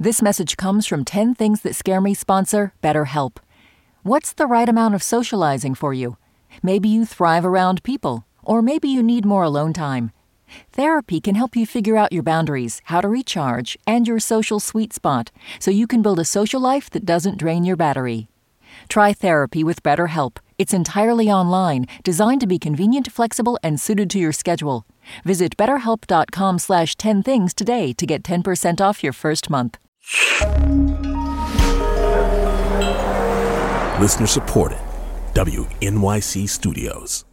This message comes from 10 Things That Scare Me sponsor BetterHelp. What's the right amount of socializing for you? Maybe you thrive around people, or maybe you need more alone time. Therapy can help you figure out your boundaries, how to recharge, and your social sweet spot, so you can build a social life that doesn't drain your battery. Try therapy with BetterHelp. It's entirely online, designed to be convenient, flexible, and suited to your schedule. Visit betterhelp.com/10things today to get 10% off your first month. Listener supported. WNYC Studios.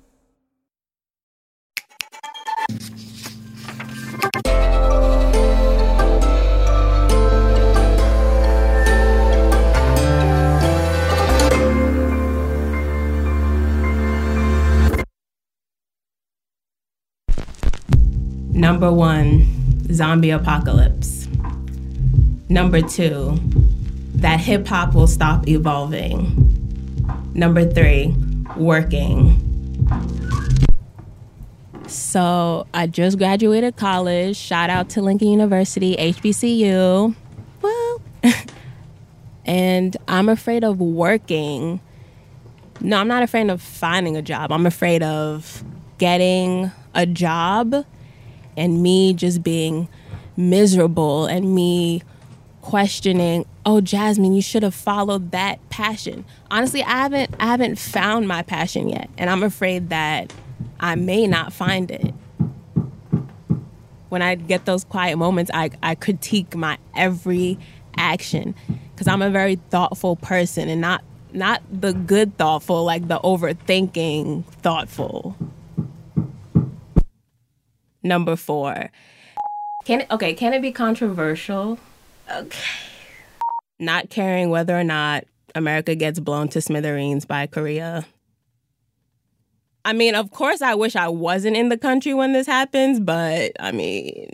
Number 1, zombie apocalypse. Number 2, that hip hop will stop evolving. Number 3, working. So I just graduated college. Shout out to Lincoln University, HBCU. Well, and I'm afraid of working. No, I'm not afraid of finding a job. I'm afraid of getting a job and me just being miserable and me questioning, oh, Jasmine, you should have followed that passion. Honestly, I haven't found my passion yet, and I'm afraid that I may not find it. When I get those quiet moments, I critique my every action because I'm a very thoughtful person, and not the good thoughtful, like the overthinking thoughtful. Number 4. Can it be controversial? Okay. Not caring whether or not America gets blown to smithereens by Korea. I mean, of course, I wish I wasn't in the country when this happens, but I mean.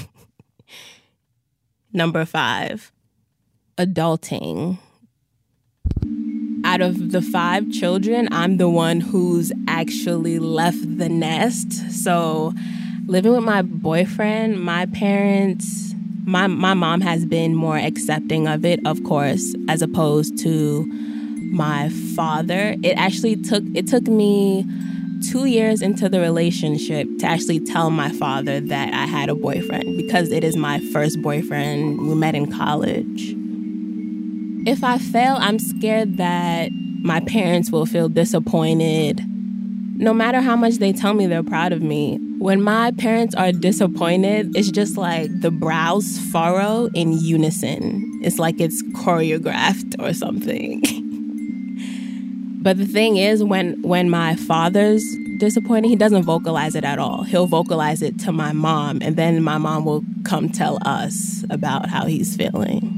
Number 5. Adulting. Out of the 5 children, I'm the one who's actually left the nest. So living with my boyfriend, my parents, my mom has been more accepting of it, of course, as opposed to my father. It took me 2 years into the relationship to actually tell my father that I had a boyfriend, because it is my first boyfriend. We met in college. If I fail, I'm scared that my parents will feel disappointed. No matter how much they tell me they're proud of me, when my parents are disappointed, it's just like the brows furrow in unison. It's like it's choreographed or something. But the thing is, when my father's disappointed, he doesn't vocalize it at all. He'll vocalize it to my mom, and then my mom will come tell us about how he's feeling.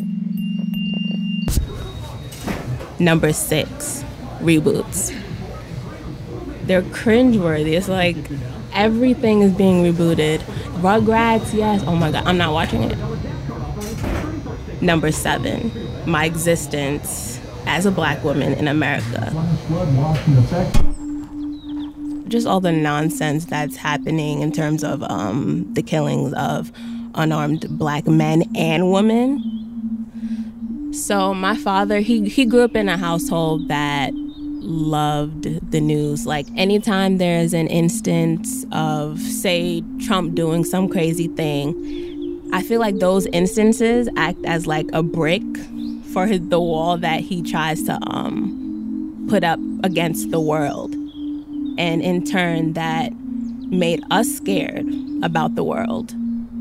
Number 6, reboots. They're cringeworthy. It's like everything is being rebooted. Rugrats, yes. Oh my God, I'm not watching it. Number 7, my existence as a Black woman in America. Just all the nonsense that's happening in terms of the killings of unarmed Black men and women. So my father, he grew up in a household that loved the news. Like anytime there's an instance of, say, Trump doing some crazy thing, I feel like those instances act as like a brick for the wall that he tries to put up against the world. And in turn, that made us scared about the world.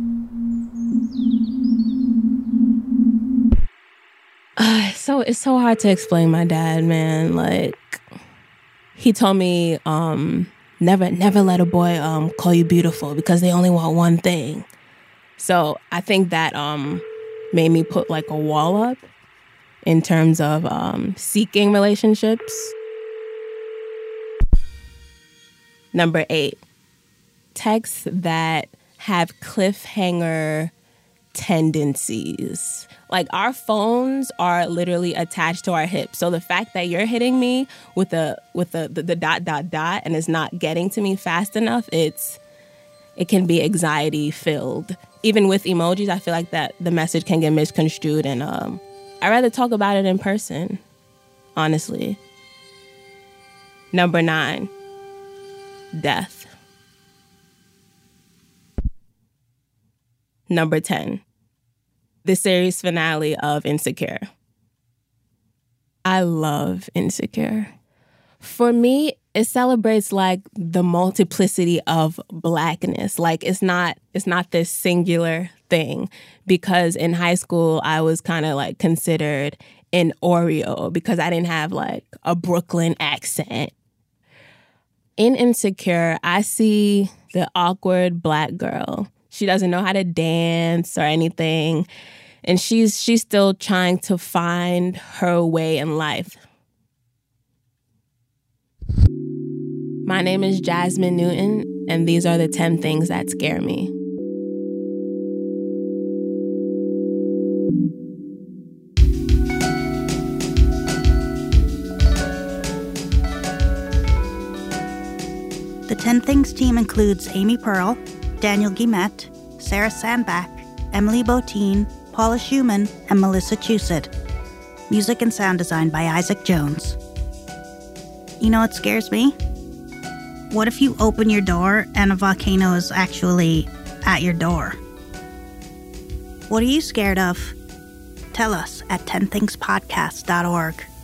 So it's so hard to explain my dad, man. Like, he told me, never let a boy call you beautiful because they only want one thing. So I think that made me put like a wall up in terms of seeking relationships. Number 8, texts that have cliffhanger tendencies. Like, our phones are literally attached to our hips. So the fact that you're hitting me with the ... and it's not getting to me fast enough, it's it can be anxiety filled. Even with emojis, I feel like that the message can get misconstrued, and I'd rather talk about it in person, honestly. Number 9, death. Number 10, the series finale of Insecure. I love Insecure. For me, it celebrates like the multiplicity of Blackness. Like it's not this singular thing, because in high school I was kind of like considered an Oreo because I didn't have like a Brooklyn accent. In Insecure, I see the awkward Black girl. She doesn't know how to dance or anything, and she's still trying to find her way in life. My name is Jasmine Newton, and these are the 10 things that scare me. The 10 Things team includes Amy Pearl, Daniel Guillemette, Sarah Sandbach, Emily Botine, Paula Schumann, and Melissa Chusid. Music and sound design by Isaac Jones. You know what scares me? What if you open your door and a volcano is actually at your door? What are you scared of? Tell us at 10thingspodcast.org.